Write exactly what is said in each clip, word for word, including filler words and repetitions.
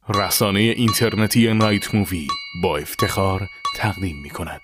رسانه اینترنتی نایت مووی با افتخار تقدیم می کند.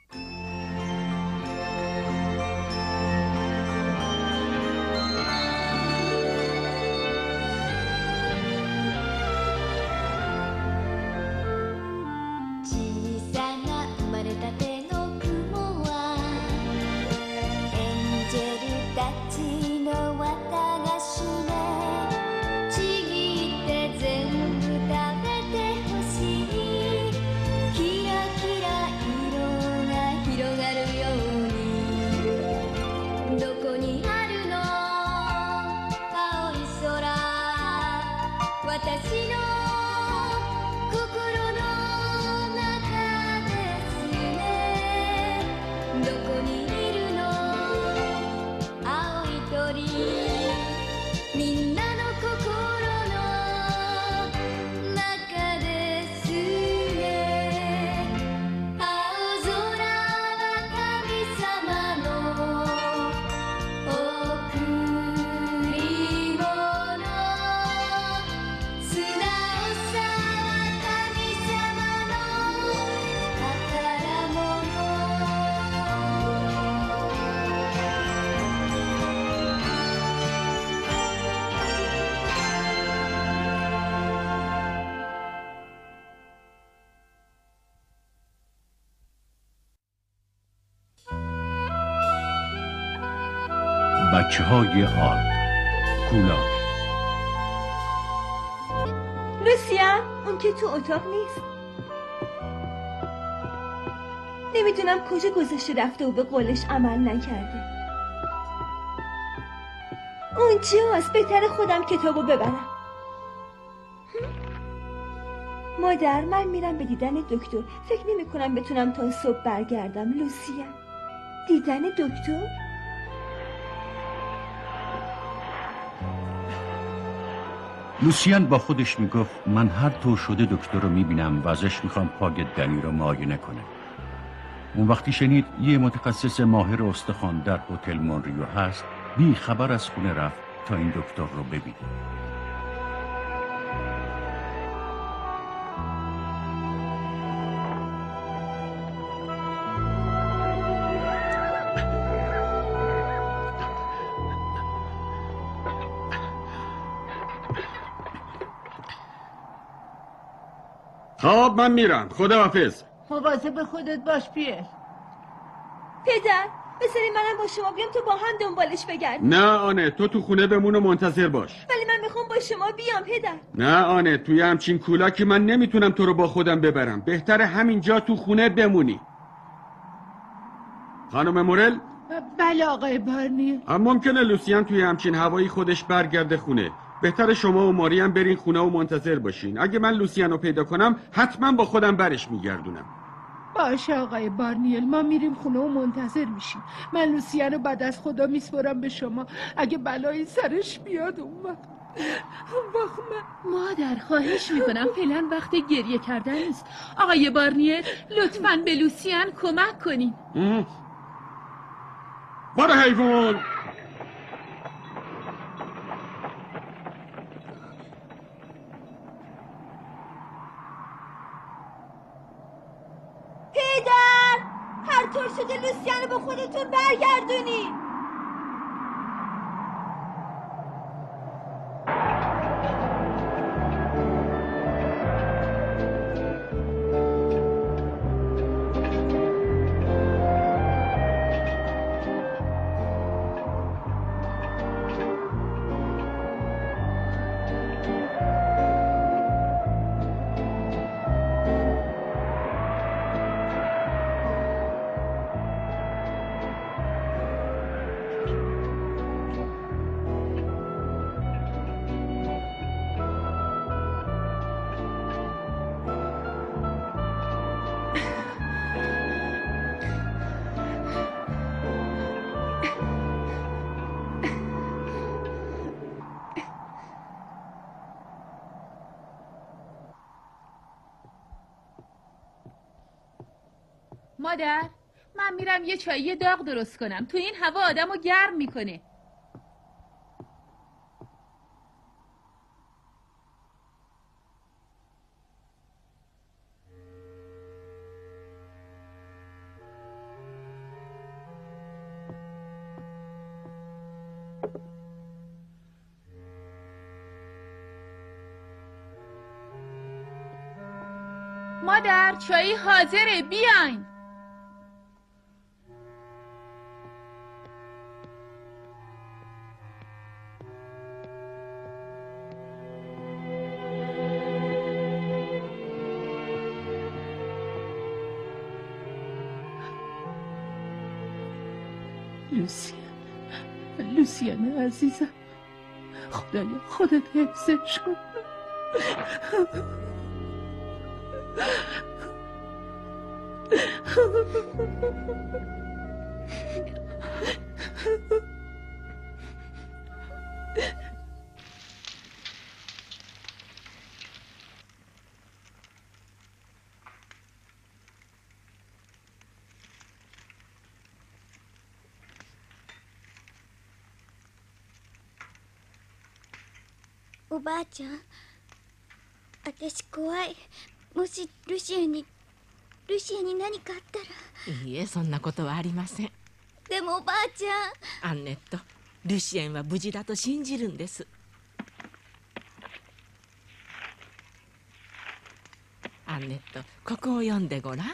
بچه های آرد کولاک. لوسیان، اون که تو اتاق نیست. نمیدونم کجا گذاشته رفته و به قولش عمل نکرده. اونجاست، بهتره خودم کتابو ببرم. مادر، من میرم به دیدن دکتر. فکر نمی کنم بتونم تا صبح برگردم. لوسیان، دیدن دکتر؟ لوسیان با خودش میگفت من هر طور شده دکتر رو میبینم و ازش میخوام پا گدنی رو معاینه کنه. اون وقتی شنید یه متخصص ماهر استخوان در هتل مونریو هست، بی خبر از خونه رفت تا این دکتر رو ببینه. خب من میرم. خداحافظ. مواظب خودت باش پیر. پدر، بذاری منم با شما بیام تو با هم دنبالش بگردیم. نه آنه، تو تو خونه بمون و منتظر باش. ولی من میخوام با شما بیام پدر. نه آنه، توی همچین کولاکی من نمیتونم تو رو با خودم ببرم. بهتره همینجا تو خونه بمونی. خانم مورل؟ بله آقای بارنی. اما ممکنه لوسیان توی همچین هوایی خودش برگرده خونه. بهتره شما و ماری هم برین خونه و منتظر باشین. اگه من لوسیان رو پیدا کنم حتما با خودم برش میگردونم. باشه آقای بارنیل، ما میریم خونه و منتظر میشیم. من لوسیان رو بعد از خدا میسپرم به شما. اگه بلایی سرش بیاد اون وقت اون وقت من... مادر خواهش میکنم فعلا وقت گریه کردن نیست. آقای بارنیل لطفاً به لوسیان کمک کنین. برو حیوان. پدر، هر طور شده لوسیان رو با خودتون برگردونی. مادر، من میرم یه چایی داغ درست کنم. تو این هوا آدمو گرم میکنه. مادر چایی حاضره، بیاین. لوسیان، لوسیان عزیزم، خدایا خودت حفظش کن. おばあちゃん、私怖い。もしルシエにルシエに何かあったら。 いいえ、そんなことはありません。 でもおばあちゃん、 アンネット、ルシエンは無事だと信じるんです。アンネット、ここを読んでごらん。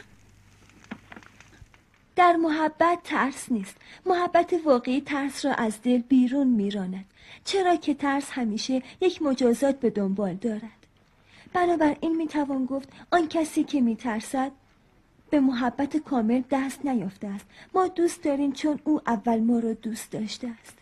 در محبت ترس نیست. محبت واقعی ترس را از دل بیرون میراند، چرا که ترس همیشه یک مجازات به دنبال دارد. بنابراین میتوان گفت آن کسی که میترسد به محبت کامل دست نیافته است. ما دوست داریم چون او اول ما را دوست داشته است.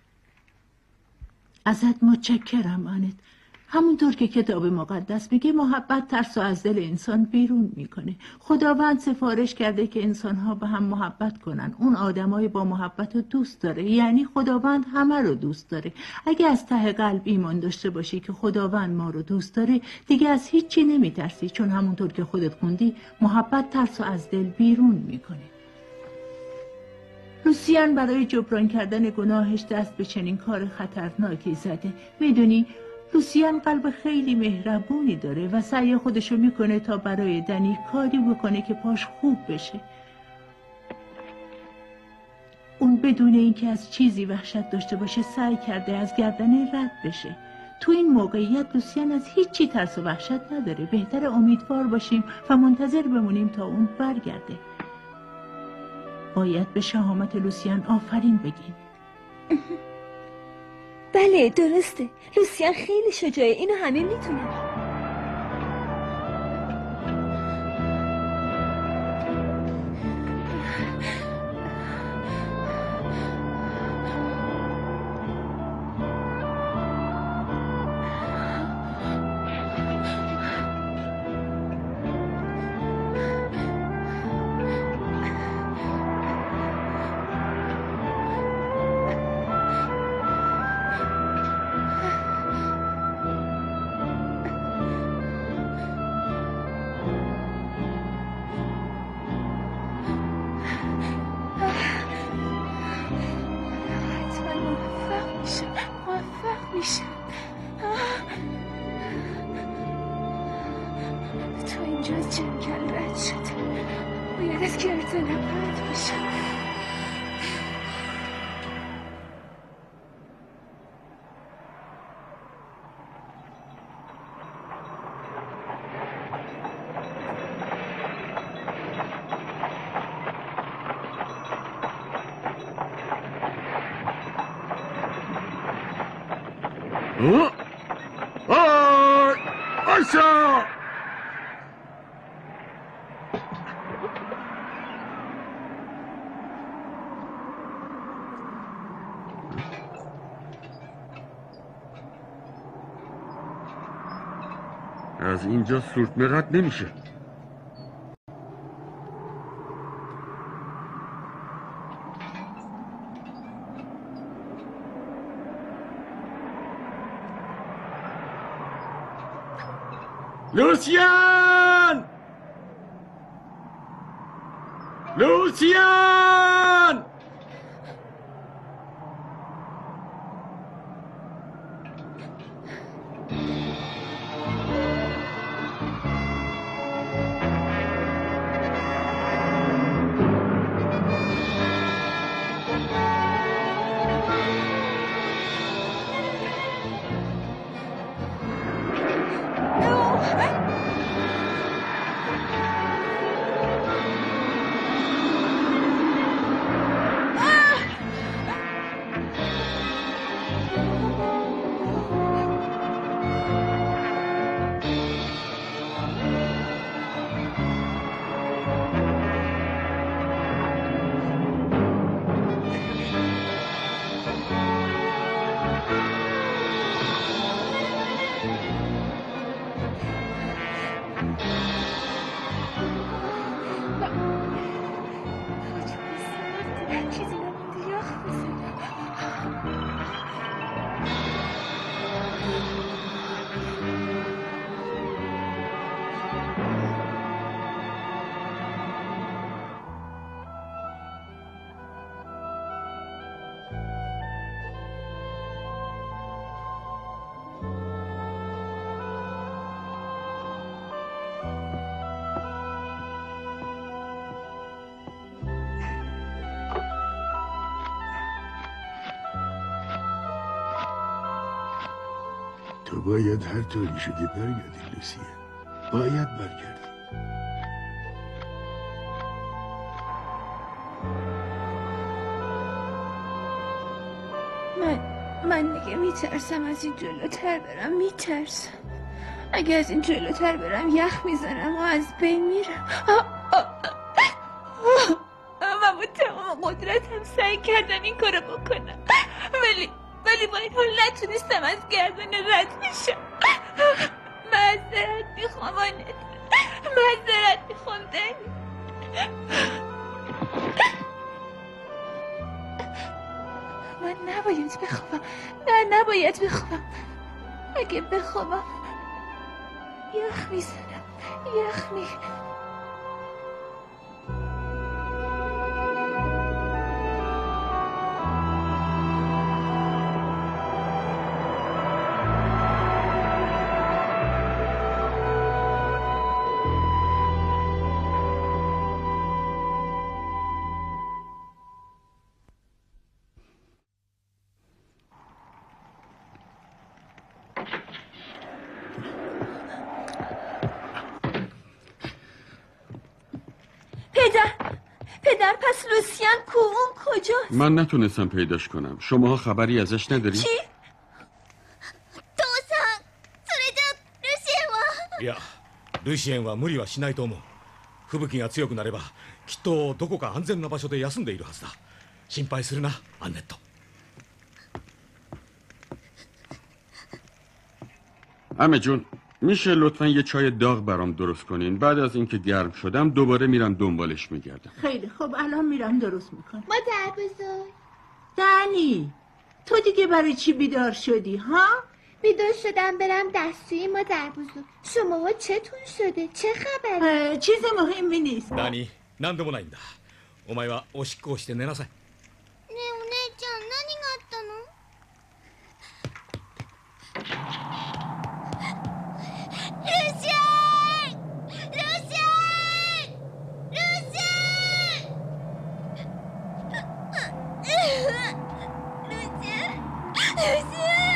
ازت متشکرم آنت. همونطور که کتاب مقدس میگه محبت ترس و از دل انسان بیرون میکنه. خداوند سفارش کرده که انسانها به هم محبت کنن. اون آدمای با محبت رو دوست داره، یعنی خداوند همه رو دوست داره. اگه از ته قلب ایمان داشته باشی که خداوند ما رو دوست داره، دیگه از هیچی نمیترسی، چون همونطور که خودت خوندی محبت ترس و از دل بیرون میکنه. لوسیان برای جبران کردن گناهش دست به چنین کار خطرناکی زده. میدونی لوسیان قلب خیلی مهربونی داره و سعی خودشو میکنه تا برای دنی کاری بکنه که پاش خوب بشه. اون بدون اینکه از چیزی وحشت داشته باشه سعی کرده از گردن رد بشه. تو این موقعیت لوسیان از هیچی ترس و وحشت نداره. بهتر امیدوار باشیم و منتظر بمونیم تا اون برگرده. باید به شهامت لوسیان آفرین بگیم. بله درسته، لوسیان خیلی شجاعه، اینو همه میتونن. تا اینجا از جنگل رد شد، باید از گردنم رد بشم. آیسا! از اینجا سورتمه رد نمیشه. لوسیان! لوسیان! تو باید هر طوری شده برگردی لوسیه. باید برگردی. من من دیگه میترسم از این جلوتر برم. میترسم اگه از این جلوتر برم یخ میزنم و از بین میرم. من با تمام قدرتم سعی کردم این کارو بکنم، ولی ولی با این حال نتونستم از گردن رد بشم. معذرت میخوام آنت، معذرت میخوام دنی. من نباید بخوابم، نه نباید بخوابم. اگه بخوابم یخ میزنم، یخ می پدر پس لوسیان کو؟ اون کجاست؟ من نتونستم پیداش کنم. شماها خبری ازش ندارید؟ چی؟ 父さん、それじゃルシエンは。 いや、ルシエンは無理はしないと思う。吹雪が強くなればきっとどこか安全な場所で休んでいるはずだ。心配するな、アンネット。 عمه جون، میشه لطفا یه چای داغ برام درست کنین؟ بعد از اینکه گرم شدم دوباره میرم دنبالش میگردم. خیلی خب، الان میرم درست میکنم. مادر بزرگ، دنی تو دیگه برای چی بیدار شدی ها؟ بیدار شدم برم دستشویی مادر بزرگ. شما چتون شده؟ چه خبره؟ چیز مهمی نیست. ダニー、何でもないんだ。お前はおしっこをして寝なさい。 ねえお姉ちゃん、何があったの？ルシエン！ルシエン！ルシエン！ルシエン！ルシエン！ルシエン！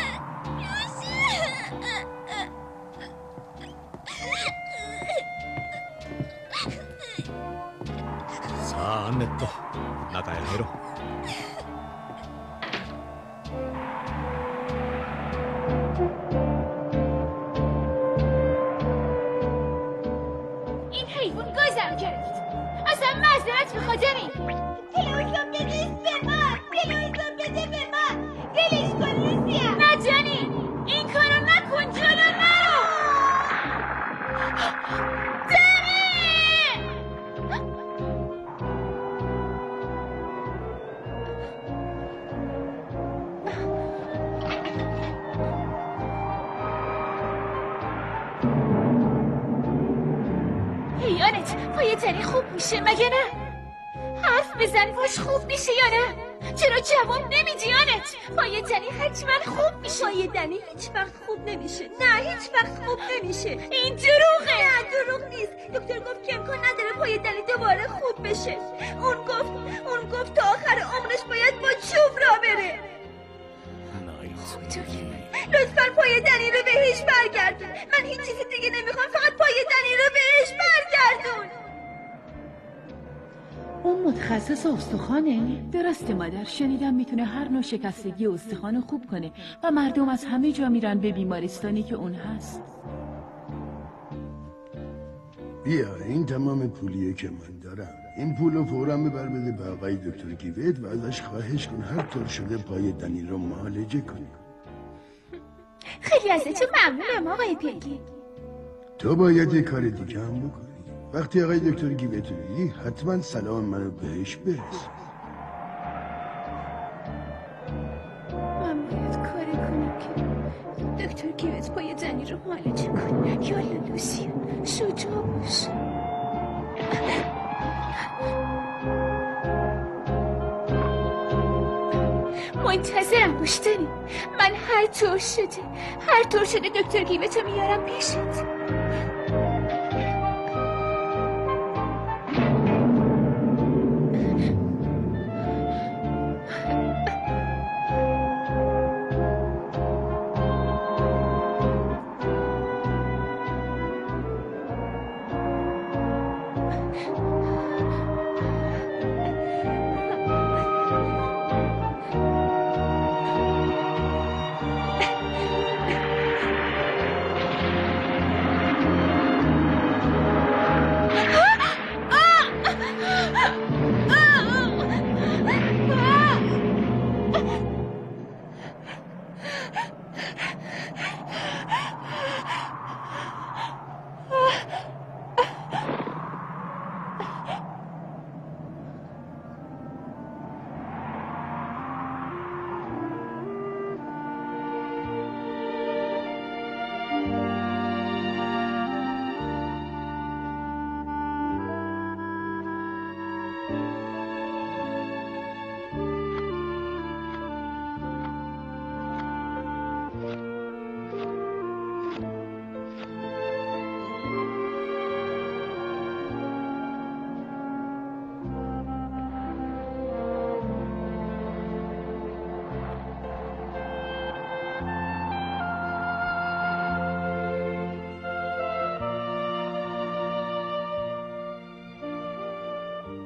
さあ、アンネット、中へ入ろう。 این حیوان گازم کرد. اصلا معذرت میخواد دنی. تلویزیون بده به من، تلویزیون بده به من. ولش کن لوسیا. نه دنی، این کارو نکن، جلو نرو. دنی! یانت پای دنی خوب میشه مگه نه؟ حرف بزن باش، خوب میشه یا نه؟ چرا جواب نمیدی یانت؟ پای دنی حتما خوب میشه. پای دنی هیچ وقت خوب نمیشه. نه هیچ وقت خوب نمیشه. این دروغه. نه دروغ نیست. دکتر گفت که امکان نداره پای دنی دوباره خوب بشه. اون گفت اون گفت تا آخر عمرش باید با چوب را بره. لطفاً پای دنی رو بهش برگردون. من هیچ چیز دیگه نمیخوام، فقط پای دنی رو بهش برگردون. اون متخصص استخوانه؟ درسته مادر، شنیدم میتونه هر نوع شکستگی استخوان خوب کنه و مردم از همه جا میرن به بیمارستانی که اون هست. بیا این تمام پولیه که من دارم. این پولو فوراً ببر بده به آقای دکتر گیوت و ازش خواهش کن هر طور شده پای دنی رو معالجه کنی. خیلی ازتون ممنونم آقای پیگی. تو باید یه کار دیگه هم بکنی. وقتی آقای دکتر گیوت رو دیدی حتما سلام منو بهش برس. من باید کاری کنم که دکتر گیوت پای دنی رو معالجه کنه. یالا لوسیان، شجاع باش. منتظرم باش دنی. من هر طور شده هر طور شده دکتر گیوت رو میارم پیشت.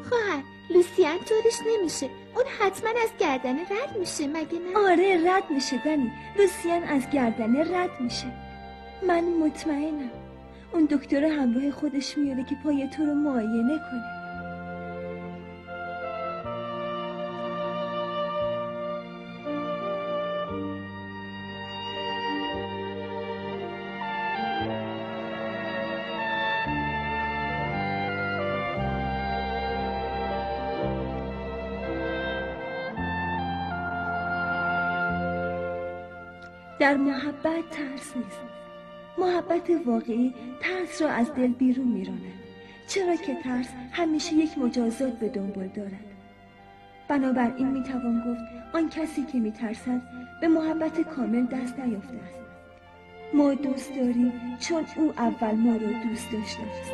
خواهر لوسیان طورش نمیشه. اون حتما از گردنه رد میشه مگه نه؟ آره رد میشه دنی. لوسیان از گردنه رد میشه. من مطمئنم اون دکتر همراه خودش میاره که پای تو رو معاینه کنه. در محبت ترس نیست. محبت واقعی ترس را از دل بیرون میراند، چرا که ترس همیشه یک مجازات به دنبال دارد. بنابراین میتوان گفت آن کسی که میترسد به محبت کامل دست نیافته است. ما دوست داریم چون او اول ما را دوست داشته است.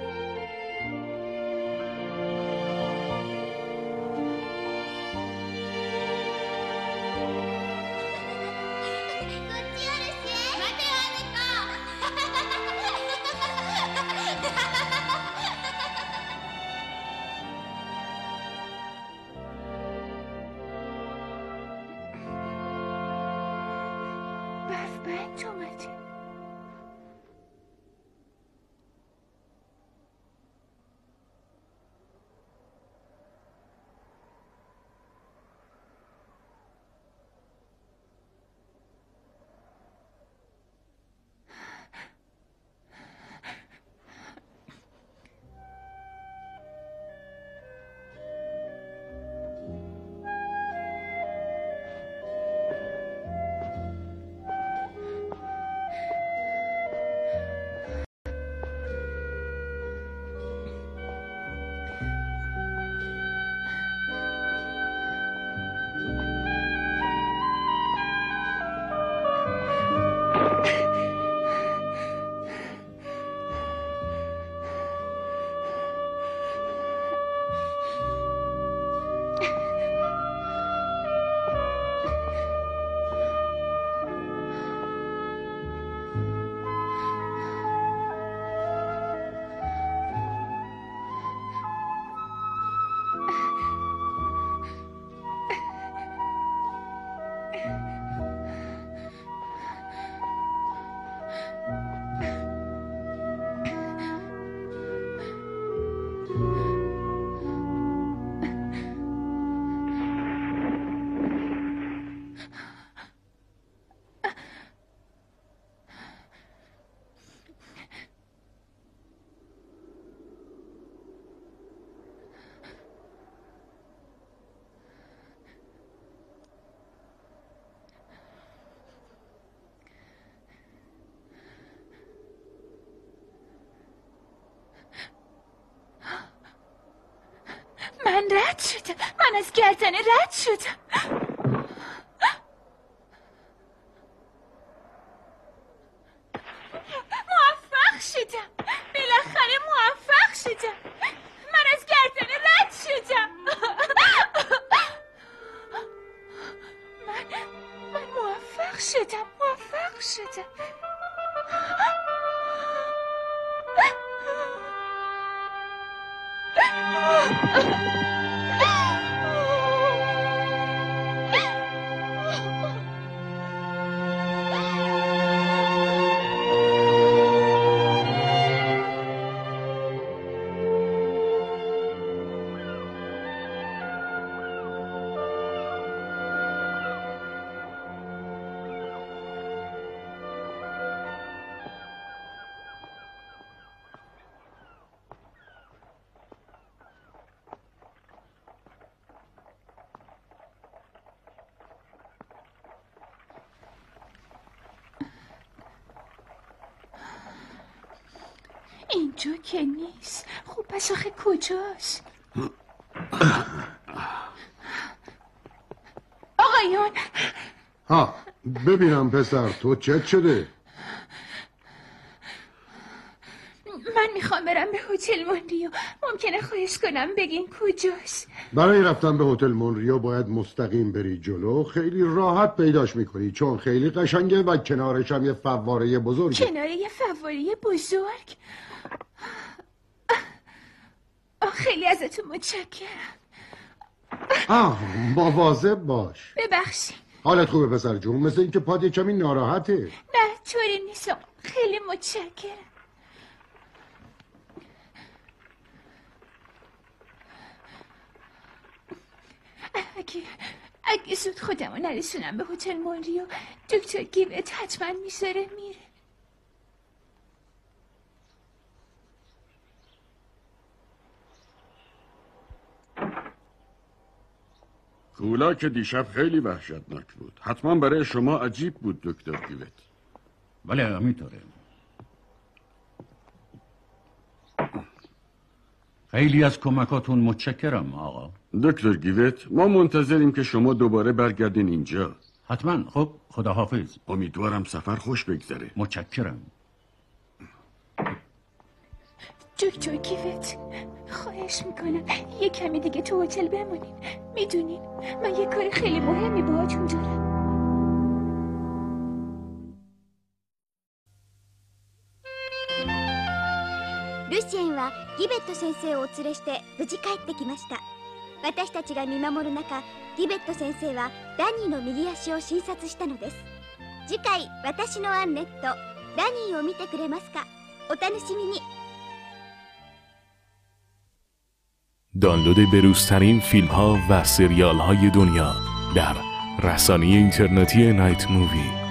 من رد شدم. من از گردنه رد شدم. موفق شدم. بالاخره موفق شدم. من از گردنه رد شدم. من من موفق شدم. موفق شدم. اینجا که نیست. خب پس آخه کجاست؟ آقایون ها ببینم پسر تو چت شده؟ من میخوام برم به هتل مونریو. ممکنه خواهش کنم بگین کجاست؟ برای رفتن به هتل مونریو باید مستقیم بری جلو. خیلی راحت پیداش میکنی چون خیلی قشنگه و کنارش هم یه فواره بزرگه. کنار یه فواره بزرگ؟ آه خیلی ازتون متشکرم. آه مواظب باش. ببخشید. حالت خوبه پسر جون؟ مثل اینکه پات کمی ناراحته. نه طوری نیستم. خیلی متشکرم. اگه اگه زود خودمو نرسونم به هتل مونریو، دکتر گیوت حتما میذاره میره. کولا که دیشب خیلی وحشتناک بود. حتما برای شما عجیب بود دکتر گیوت. بله همینطوره. خیلی از کمکاتون متشکرم آقا. دکتر گیوت ما منتظریم که شما دوباره برگردین اینجا. حتما. خب خداحافظ. امیدوارم سفر خوش بگذره. متشکرم. دکتر گیوت خواهش میکنم یه کمی دیگه تو هتل بمونین. میدونین من یه کار خیلی مهمی باهاتون دارم. ルシエンはギベット先生をお連れして無事帰ってきました。私たちが見守る中、ギベット先生はダニーの右足を診察したのです。次回私のアンネット、ダニーを見てくれますか？お楽しみに。 دانلود بروزترین فیلم ها و سریال های دنیا در رسانه اینترنتی نایت مووی.